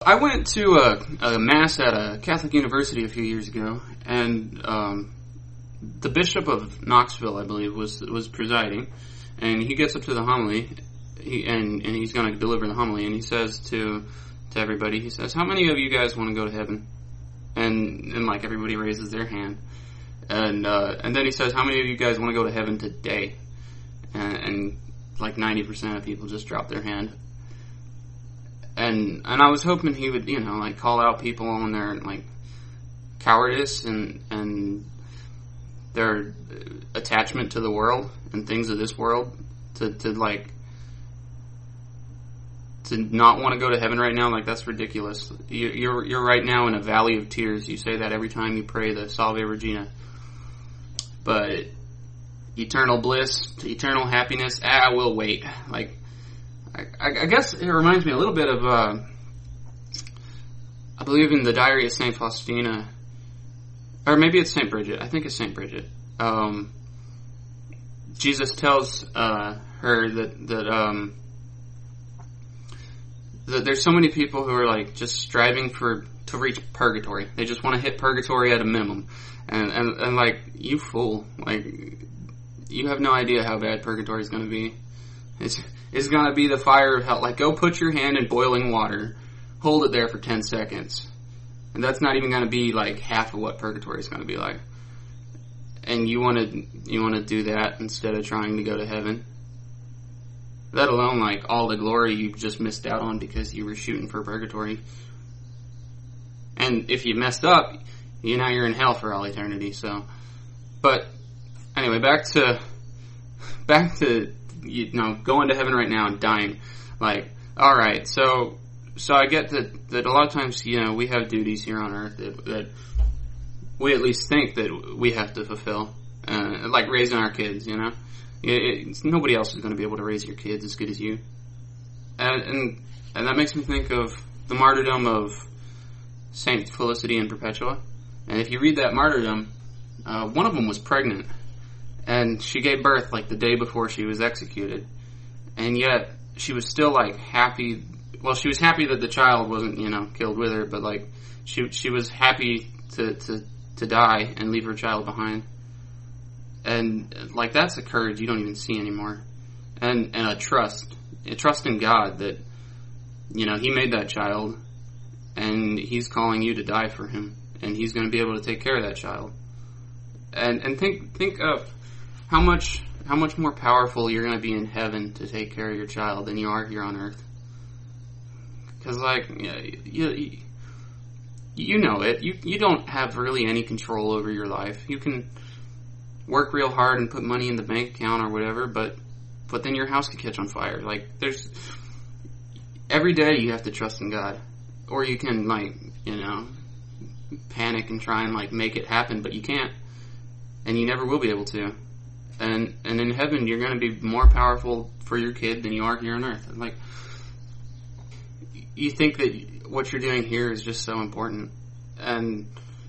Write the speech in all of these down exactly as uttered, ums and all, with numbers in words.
I went to a, a mass at a Catholic university a few years ago, and um, the Bishop of Knoxville, I believe, was was presiding, and he gets up to the homily, he, and and he's going to deliver the homily, and he says to to everybody, he says, "How many of you guys want to go to heaven?" And and like everybody raises their hand, and uh, and then he says, "How many of you guys want to go to heaven today?" And, and like ninety percent of people just drop their hand. And and I was hoping he would, you know, like call out people on their like cowardice and and their attachment to the world and things of this world, to, to like to not want to go to heaven right now. Like, that's ridiculous. You, you're you're right now in a valley of tears. You say that every time you pray the Salve Regina. But eternal bliss, eternal happiness, ah, we'll wait. Like, I, I guess it reminds me a little bit of, uh, I believe in the Diary of Saint Faustina, or maybe it's Saint Bridget. I think it's Saint Bridget. Um, Jesus tells uh, her that that um, that there's so many people who are like just striving for to reach purgatory. They just want to hit purgatory at a minimum, and and, and like, you fool, like, you have no idea how bad purgatory is going to be. It's it's going to be the fire of hell. Like, go put your hand in boiling water, hold it there for ten seconds, and that's not even going to be like half of what purgatory is going to be like. And you want to you want to do that instead of trying to go to heaven? Let alone like all the glory you just missed out on because you were shooting for purgatory. And if you messed up, you know you're in hell for all eternity. So, but anyway, back to back to you know going to heaven right now and dying. Like, all right, so so I get that that a lot of times, you know, we have duties here on earth that, that we at least think that we have to fulfill, uh, like raising our kids. You know, it, it's, nobody else is going to be able to raise your kids as good as you, and and and that makes me think of the martyrdom of Saint Felicity and Perpetua. And if you read that martyrdom, uh, one of them was pregnant, and she gave birth like the day before she was executed, and yet she was still like happy. Well, she was happy that the child wasn't, you know, killed with her, but like she she was happy to to to die and leave her child behind. And like, that's a courage you don't even see anymore, and and a trust, a trust in God that, you know, He made that child, and He's calling you to die for Him, and He's going to be able to take care of that child. And and think think of how much how much more powerful you're going to be in heaven to take care of your child than you are here on earth. Because like, you, you you know it, you you don't have really any control over your life. You can work real hard and put money in the bank account or whatever, but but then your house could catch on fire. Like, there's every day you have to trust in God, or you can, like, you know, panic and try and like make it happen, but you can't, and you never will be able to. And and in heaven, you're going to be more powerful for your kid than you are here on earth. Like, you think that what you're doing here is just so important, and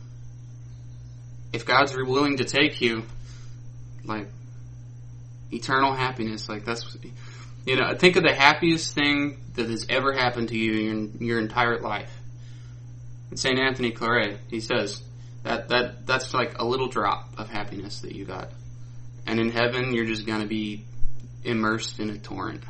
if God's willing to take you, like, eternal happiness, like, that's, you know, think of the happiest thing that has ever happened to you in your entire life. And Saint Anthony Claret, he says that that that's like a little drop of happiness that you got, and in heaven you're just going to be immersed in a torrent.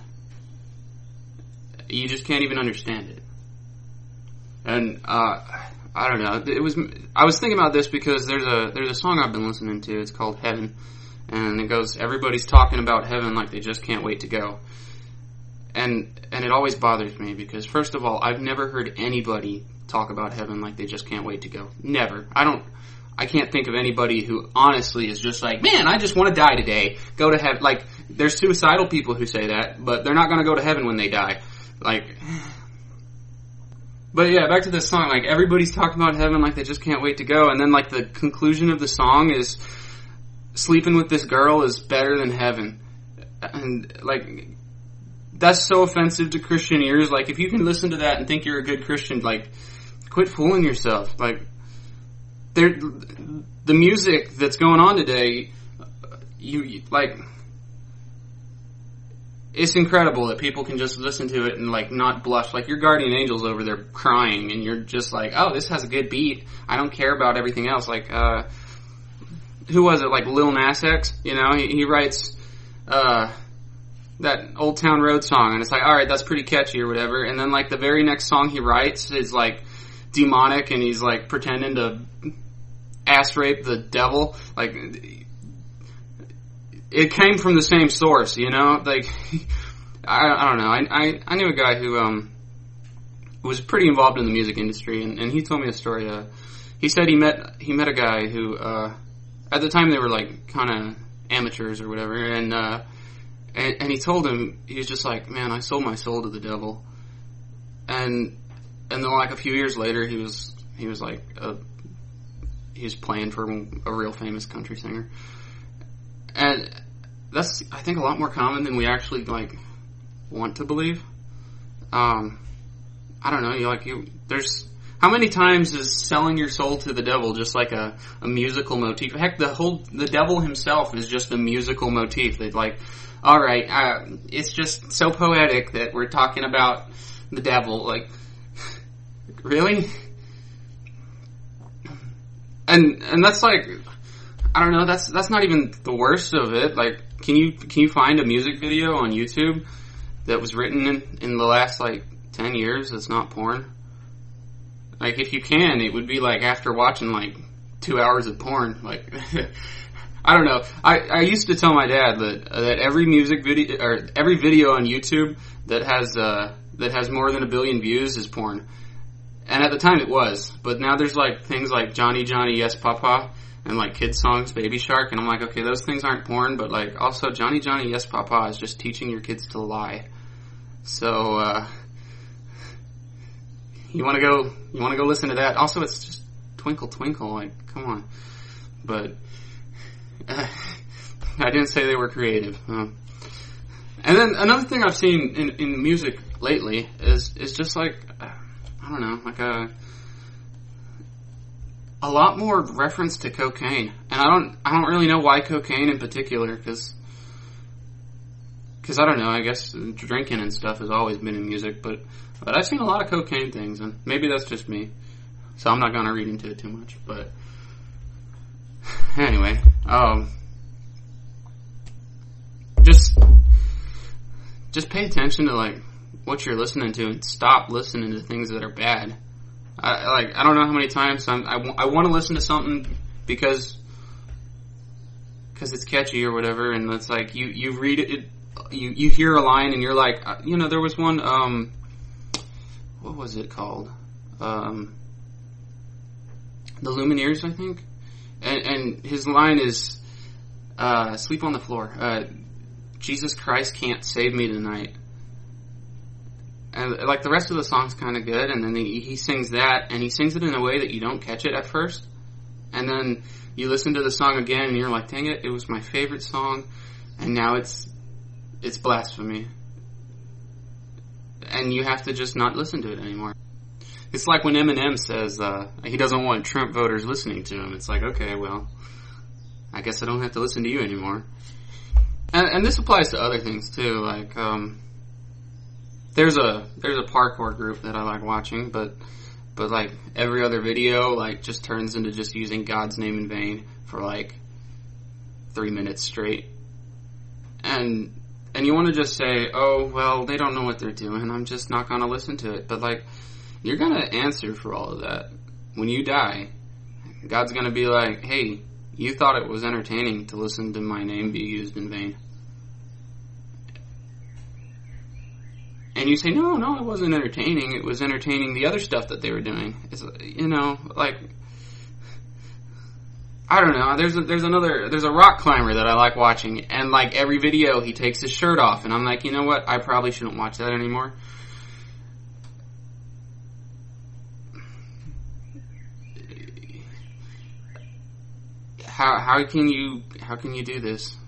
You just can't even understand it. And uh, I don't know. It was I was thinking about this because there's a there's a song I've been listening to. It's called Heaven, and it goes, everybody's talking about heaven like they just can't wait to go. And and it always bothers me because, first of all, I've never heard anybody talk about heaven like they just can't wait to go. Never. I don't. I can't think of anybody who honestly is just like, man, I just want to die today. Go to heaven. Like, there's suicidal people who say that, but they're not going to go to heaven when they die. Like, but yeah, back to this song. Like, everybody's talking about heaven like they just can't wait to go, and then like the conclusion of the song is, sleeping with this girl is better than heaven. And like, that's so offensive to Christian ears. Like, if you can listen to that and think you're a good Christian, like, quit fooling yourself. Like, there, the music that's going on today, you like, it's incredible that people can just listen to it and like not blush. Like your Guardian Angel's over there crying, and you're just like, oh, this has a good beat. I don't care about everything else. Like, uh, who was it? Like Lil Nas X. You know, he, he writes uh, that Old Town Road song, and it's like, all right, that's pretty catchy or whatever. And then like the very next song he writes is like demonic, and he's like pretending to ass rape the devil. Like, it came from the same source, you know? Like, I, I don't know. I, I, I knew a guy who, um, was pretty involved in the music industry, and, and he told me a story. Uh, he said he met, he met a guy who, uh, at the time they were like kind of amateurs or whatever, and, uh, and, and he told him, he was just like, man, I sold my soul to the devil. And, and then like a few years later, he was, he was like, a, he was playing for a real famous country singer. And that's, I think, a lot more common than we actually, like, want to believe. Um, I don't know, you like, you, there's, how many times is selling your soul to the devil just like a, a musical motif? Heck, the whole, the devil himself is just a musical motif that, like, alright, uh, it's just so poetic that we're talking about the devil, like, really? And, and that's like, I don't know, that's that's not even the worst of it. Like, can you can you find a music video on YouTube that was written in, in the last, like, ten years that's not porn? Like, if you can, it would be, like, after watching, like, two hours of porn. Like, I don't know. I, I used to tell my dad that that every music video, or every video on YouTube that has, uh, that has more than a billion views is porn. And at the time it was. But now there's, like, things like Johnny Johnny Yes Papa, and like kid songs, Baby Shark, and I'm like, okay, those things aren't porn, but like also Johnny Johnny Yes Papa is just teaching your kids to lie. So uh you want to go you want to go listen to that. Also, it's just Twinkle Twinkle, like, come on. But uh, I didn't say they were creative. Uh, and then another thing I've seen in in music lately is is just like, uh, I don't know, like a a lot more reference to cocaine, and I don't, I don't really know why cocaine in particular, because, because I don't know, I guess drinking and stuff has always been in music, but, but I've seen a lot of cocaine things, and maybe that's just me, so I'm not gonna read into it too much, but, anyway, um, just, just pay attention to, like, what you're listening to, and stop listening to things that are bad. I, like, I don't know how many times I'm, I, w- I want to listen to something because because it's catchy or whatever, and it's like, you, you read it, it, you, you hear a line, and you're like, uh, you know, there was one, um, what was it called? Um, the Lumineers, I think? And, and his line is, uh, sleep on the floor. Uh, Jesus Christ can't save me tonight. And, like, the rest of the song's kind of good, and then he, he sings that, and he sings it in a way that you don't catch it at first. And then you listen to the song again, and you're like, dang it, it was my favorite song, and now it's, it's blasphemy. And you have to just not listen to it anymore. It's like when Eminem says, uh, he doesn't want Trump voters listening to him. It's like, okay, well, I guess I don't have to listen to you anymore. And, and this applies to other things, too, like, um... There's a there's a parkour group that I like watching, but but like every other video like just turns into just using God's name in vain for like three minutes straight. And and you want to just say, oh well, they don't know what they're doing, I'm just not gonna listen to it. But like, you're gonna answer for all of that when you die. God's gonna be like, hey, you thought it was entertaining to listen to my name be used in vain. And you say, no, no, it wasn't entertaining. It was entertaining the other stuff that they were doing. It's, you know, like, I don't know. There's a, there's another, there's a rock climber that I like watching, and like every video he takes his shirt off, and I'm like, you know what? I probably shouldn't watch that anymore. How how can you how can you do this?